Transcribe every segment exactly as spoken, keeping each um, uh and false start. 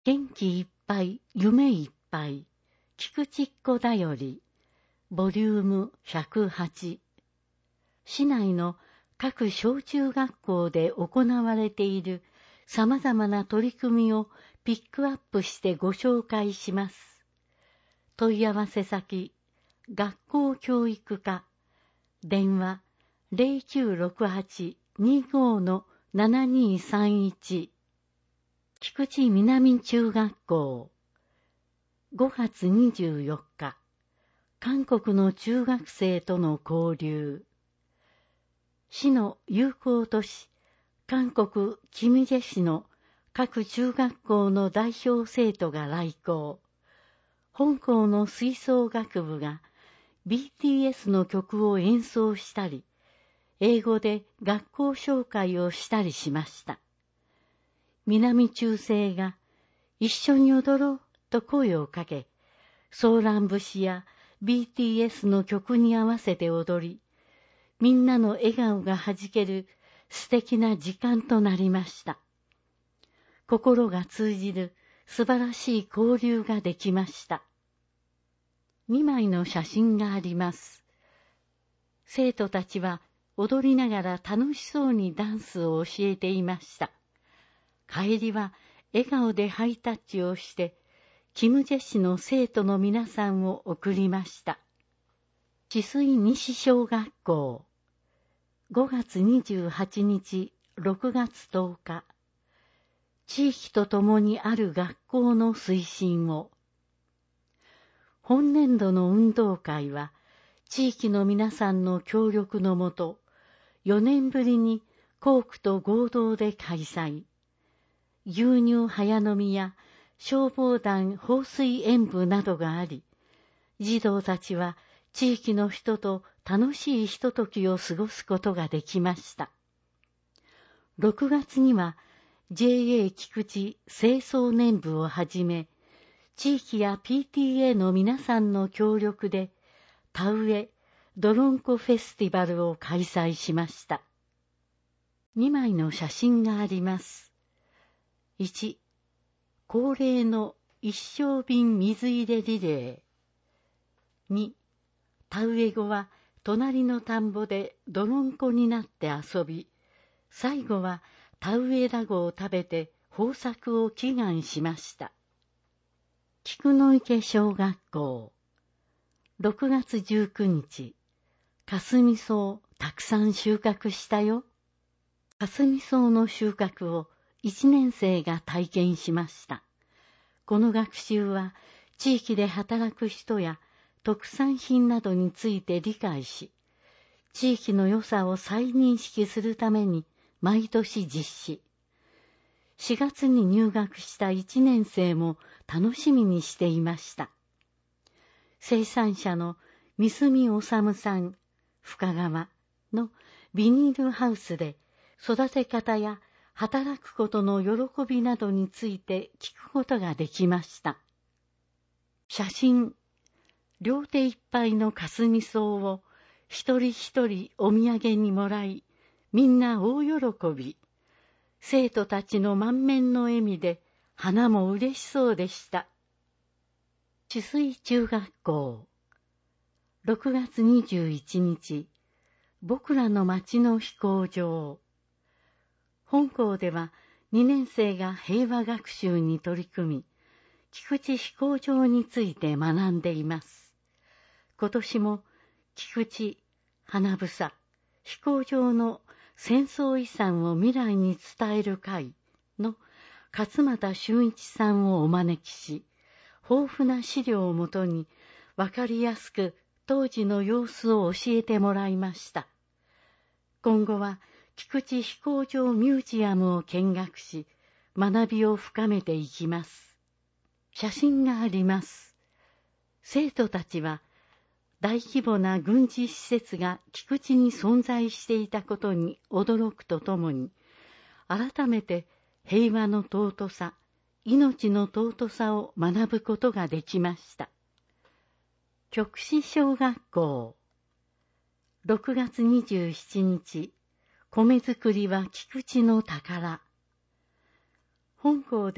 元気いっぱい、夢いっぱい、菊池っ子だより、ボリュームひゃくはち。市内の各小中学校で行われている様々な取り組みをピックアップしてご紹介します。問い合わせ先、学校教育課、電話 ゼロきゅうろくはち にご ななにさんいち。菊池南中学校。ごがつにじゅうよっか、韓国の中学生との交流。市の友好都市、韓国キムジェ市の各中学校の代表生徒が来校。本校の吹奏楽部が ビーティーエス の曲を演奏したり、英語で学校紹介をしたりしました。南中生が一緒に踊ろうと声をかけ、ソーラン節や ビーティーエス の曲に合わせて踊り、みんなの笑顔がはじける素敵な時間となりました。心が通じる素晴らしい交流ができました。にまいの写真があります。生徒たちは踊りながら楽しそうにダンスを教えていました。帰りは笑顔でハイタッチをして、キムジェ市の生徒の皆さんを送りました。治水西小学校。ごがつにじゅうはちにち、ろくがつとおか。地域とともにある学校の推進を。本年度の運動会は、地域の皆さんの協力のもと、よねんぶりに校区と合同で開催。牛乳早飲みや消防団放水演舞などがあり、児童たちは地域の人と楽しいひとときを過ごすことができました。ろくがつには ジェーエー 菊池清掃年部をはじめ、地域や ピーティーエー の皆さんの協力で、田植えドロンコフェスティバルを開催しました。にまいの写真があります。いち、恒例の一升瓶水入れリレー。に、田植え後は隣の田んぼで泥んこになって遊び、最後は田植えだごを食べて豊作を祈願しました。菊の池小学校。ろくがつじゅうくにち、かすみ草たくさん収穫したよ。かすみ草の収穫をいちねんせいが体験しました。この学習は地域で働く人や特産品などについて理解し、地域の良さを再認識するために毎年実施。しがつに入学したいちねんせいも楽しみにしていました。生産者の三住治さん、深川のビニールハウスで育て方や働くことの喜びなどについて聞くことができました。写真、両手いっぱいのかすみ草を一人一人お土産にもらい、みんな大喜び。生徒たちの満面の笑みで花も嬉しそうでした。治水中学校。ろくがつにじゅういちにち、僕らの町の飛行場。本校ではにねんせいが平和学習に取り組み、菊池飛行場について学んでいます。今年も菊池、花房、飛行場の戦争遺産を未来に伝える会の勝俣俊一さんをお招きし、豊富な資料をもとにわかりやすく当時の様子を教えてもらいました。今後は菊池飛行場ミュージアムを見学し、学びを深めていきます。写真があります。生徒たちは大規模な軍事施設が菊池に存在していたことに驚くとともに、改めて平和の尊さ、命の尊さを学ぶことができました。極志小学校。ろくがつにじゅうしちにち、米作りは菊池の宝。本校で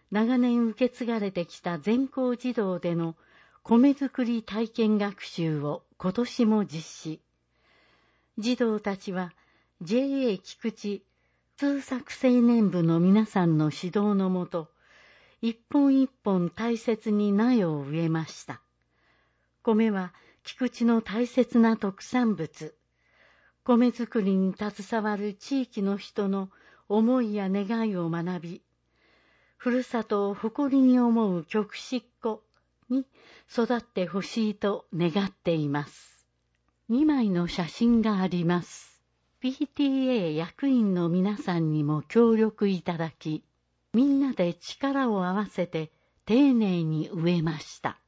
長年受け継がれてきた全校児童での米作り体験学習を今年も実施。児童たちは ジェーエー 菊池通作青年部の皆さんの指導のもと、一本一本大切に苗を植えました。米は菊池の大切な特産物。米作りに携わる地域の人の思いや願いを学び、ふるさとを誇りに思う極執子に育ってほしいと願っています。にまいの写真があります。ピーティーエー 役員の皆さんにも協力いただき、みんなで力を合わせて丁寧に植えました。